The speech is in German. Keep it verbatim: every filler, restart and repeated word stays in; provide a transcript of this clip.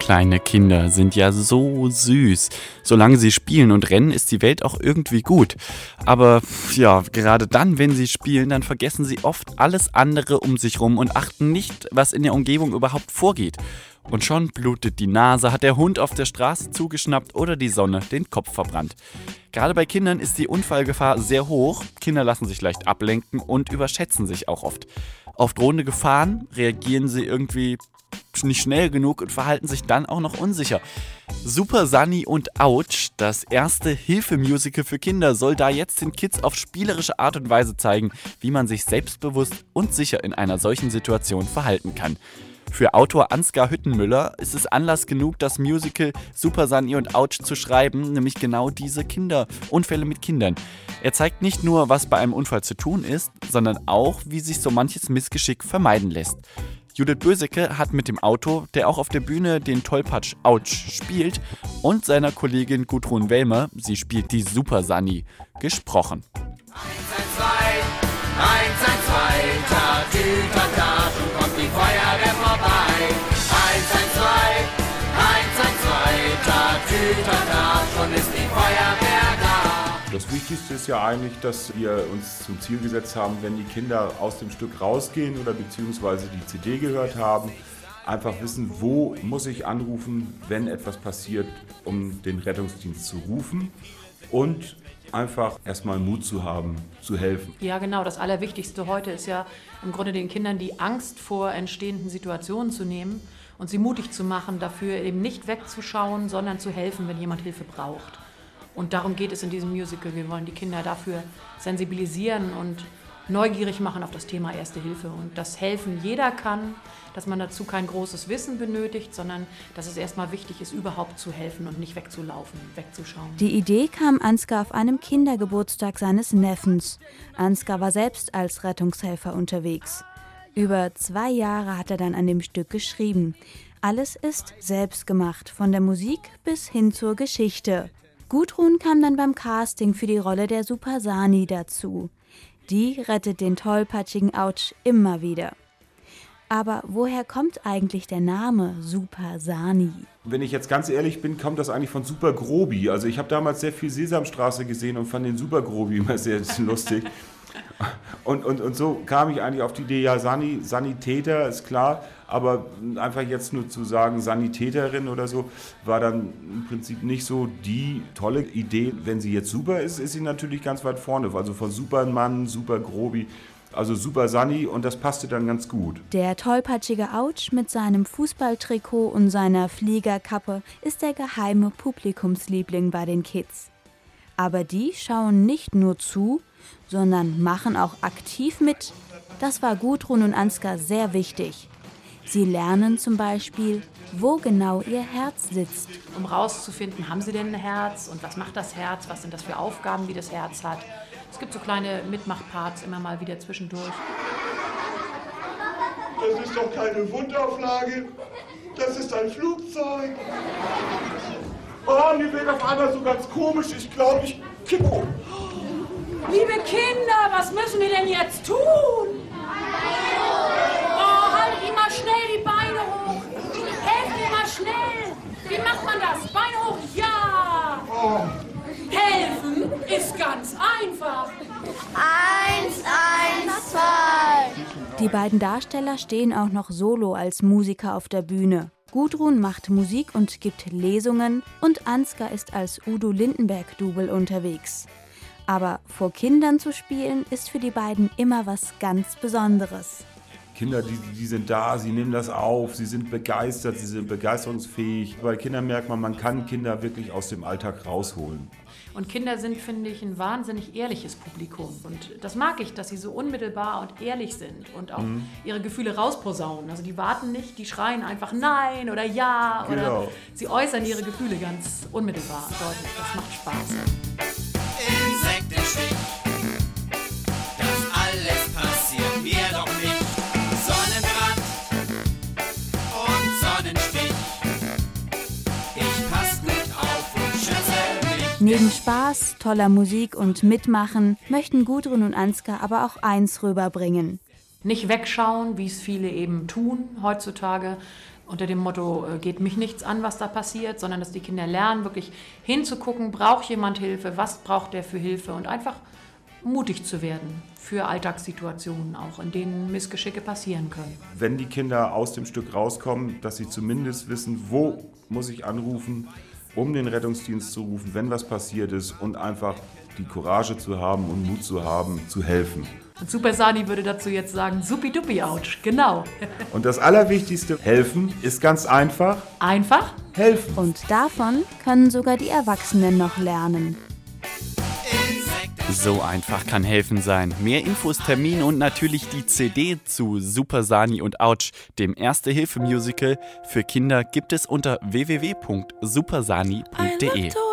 Kleine Kinder sind ja so süß. Solange sie spielen und rennen, ist die Welt auch irgendwie gut. Aber ja, gerade dann, wenn sie spielen, dann vergessen sie oft alles andere um sich rum und achten nicht, was in der Umgebung überhaupt vorgeht. Und schon blutet die Nase, hat der Hund auf der Straße zugeschnappt oder die Sonne den Kopf verbrannt. Gerade bei Kindern ist die Unfallgefahr sehr hoch. Kinder lassen sich leicht ablenken und überschätzen sich auch oft. Auf drohende Gefahren reagieren sie irgendwie nicht schnell genug und verhalten sich dann auch noch unsicher. Super Sunny und Ouch, das erste Hilfe-Musical für Kinder, soll da jetzt den Kids auf spielerische Art und Weise zeigen, wie man sich selbstbewusst und sicher in einer solchen Situation verhalten kann. Für Autor Ansgar Hüttenmüller ist es Anlass genug, das Musical Super Sunny und Ouch zu schreiben, nämlich genau diese Kinderunfälle mit Kindern. Er zeigt nicht nur, was bei einem Unfall zu tun ist, sondern auch, wie sich so manches Missgeschick vermeiden lässt. Judith Bösecke hat mit dem Autor, der auch auf der Bühne den Tollpatsch Ouch spielt, und seiner Kollegin Gudrun Wellmer, sie spielt die Super Sunny, gesprochen. eins eins zwei, eins eins zwei, Tatütata, schon kommt die Feuerwehr vorbei. eins eins zwei, eins eins zwei, Tatütata, schon ist die Feuerwehr da. Das Wichtigste ist ja eigentlich, dass wir uns zum Ziel gesetzt haben, wenn die Kinder aus dem Stück rausgehen oder beziehungsweise die C D gehört haben, einfach wissen, wo muss ich anrufen, wenn etwas passiert, um den Rettungsdienst zu rufen und einfach erstmal Mut zu haben, zu helfen. Ja, genau. Das Allerwichtigste heute ist ja im Grunde den Kindern die Angst vor entstehenden Situationen zu nehmen und sie mutig zu machen, dafür eben nicht wegzuschauen, sondern zu helfen, wenn jemand Hilfe braucht. Und darum geht es in diesem Musical. Wir wollen die Kinder dafür sensibilisieren und neugierig machen auf das Thema Erste Hilfe. Und dass helfen jeder kann, dass man dazu kein großes Wissen benötigt, sondern dass es erstmal wichtig ist, überhaupt zu helfen und nicht wegzulaufen, wegzuschauen. Die Idee kam Ansgar auf einem Kindergeburtstag seines Neffens. Ansgar war selbst als Rettungshelfer unterwegs. Über zwei Jahre hat er dann an dem Stück geschrieben. Alles ist selbst gemacht, von der Musik bis hin zur Geschichte. Gudrun kam dann beim Casting für die Rolle der Super Sunny dazu. Die rettet den tollpatschigen Ouch immer wieder. Aber woher kommt eigentlich der Name Super Sunny? Wenn ich jetzt ganz ehrlich bin, kommt das eigentlich von Super Grobi. Also ich habe damals sehr viel Sesamstraße gesehen und fand den Super Grobi immer sehr lustig. Und, und, und so kam ich eigentlich auf die Idee, ja, Sunny, Sanitäter ist klar, aber einfach jetzt nur zu sagen Sanitäterin oder so, war dann im Prinzip nicht so die tolle Idee. Wenn sie jetzt super ist, ist sie natürlich ganz weit vorne. Also von Superman, Super Grobi, also Super Sunny, und das passte dann ganz gut. Der tollpatschige Ouch mit seinem Fußballtrikot und seiner Fliegerkappe ist der geheime Publikumsliebling bei den Kids. Aber die schauen nicht nur zu, sondern machen auch aktiv mit. Das war Gudrun und Ansgar sehr wichtig. Sie lernen zum Beispiel, wo genau ihr Herz sitzt. Um rauszufinden, haben sie denn ein Herz und was macht das Herz, was sind das für Aufgaben, die das Herz hat. Es gibt so kleine Mitmachparts immer mal wieder zwischendurch. Das ist doch keine Wundauflage, das ist ein Flugzeug. Oh, mir wird auf einmal so ganz komisch, ich glaube, ich kippe um. Liebe Kinder, was müssen wir denn jetzt tun? Oh, haltet ihr mal schnell die Beine hoch. Helft mir mal schnell. Wie macht man das? Beine hoch, ja. Oh. Helfen ist ganz einfach. Eins, eins, zwei. Die beiden Darsteller stehen auch noch solo als Musiker auf der Bühne. Gudrun macht Musik und gibt Lesungen und Ansgar ist als Udo Lindenberg-Double unterwegs. Aber vor Kindern zu spielen, ist für die beiden immer was ganz Besonderes. Kinder, die, die sind da, sie nehmen das auf, sie sind begeistert, sie sind begeisterungsfähig. Bei Kindern merkt man, man kann Kinder wirklich aus dem Alltag rausholen. Und Kinder sind, finde ich, ein wahnsinnig ehrliches Publikum. Und das mag ich, dass sie so unmittelbar und ehrlich sind und auch mhm. ihre Gefühle rausposaunen. Also die warten nicht, die schreien einfach Nein oder Ja. Oder genau. Sie äußern ihre Gefühle ganz unmittelbar und deutlich. Das macht Spaß. Insektenstich, das alles passiert mir doch nicht. Sonnenbrand und Sonnenstich, ich pass gut auf und schütze mich. Neben Spaß, toller Musik und Mitmachen möchten Gudrun und Ansgar aber auch eins rüberbringen. Nicht wegschauen, wie es viele eben tun heutzutage, unter dem Motto, äh, geht mich nichts an, was da passiert, sondern dass die Kinder lernen, wirklich hinzugucken, braucht jemand Hilfe, was braucht der für Hilfe und einfach mutig zu werden für Alltagssituationen auch, in denen Missgeschicke passieren können. Wenn die Kinder aus dem Stück rauskommen, dass sie zumindest wissen, wo muss ich anrufen, um den Rettungsdienst zu rufen, wenn was passiert ist und einfach die Courage zu haben und Mut zu haben, zu helfen. Und Super Sani würde dazu jetzt sagen, supi-dupi, ouch, genau. Und das Allerwichtigste, helfen, ist ganz einfach. Einfach? Helfen. Und davon können sogar die Erwachsenen noch lernen. So einfach kann helfen sein. Mehr Infos, Termine und natürlich die C D zu Super Sani und Autsch, dem Erste-Hilfe-Musical für Kinder, gibt es unter w w w punkt supersani punkt de.